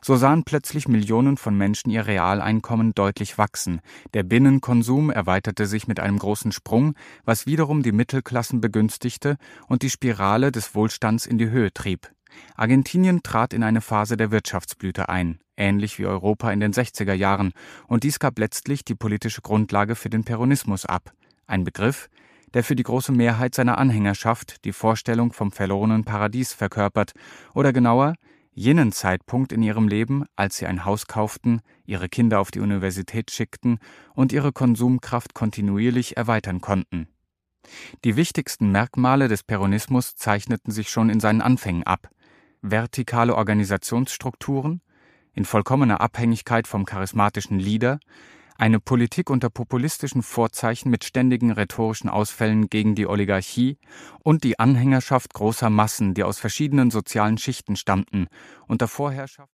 So sahen plötzlich Millionen von Menschen ihr Realeinkommen deutlich wachsen. Der Binnenkonsum erweiterte sich mit einem großen Sprung, was wiederum die Mittelklassen begünstigte und die Spirale des Wohlstands in die Höhe trieb. Argentinien trat in eine Phase der Wirtschaftsblüte ein, ähnlich wie Europa in den 60er Jahren, und dies gab letztlich die politische Grundlage für den Peronismus ab. Ein Begriff, der für die große Mehrheit seiner Anhängerschaft die Vorstellung vom verlorenen Paradies verkörpert, oder genauer, jenen Zeitpunkt in ihrem Leben, als sie ein Haus kauften, ihre Kinder auf die Universität schickten und ihre Konsumkraft kontinuierlich erweitern konnten. Die wichtigsten Merkmale des Peronismus zeichneten sich schon in seinen Anfängen ab: vertikale Organisationsstrukturen, in vollkommener Abhängigkeit vom charismatischen Leader, eine Politik unter populistischen Vorzeichen mit ständigen rhetorischen Ausfällen gegen die Oligarchie und die Anhängerschaft großer Massen, die aus verschiedenen sozialen Schichten stammten, unter Vorherrschaft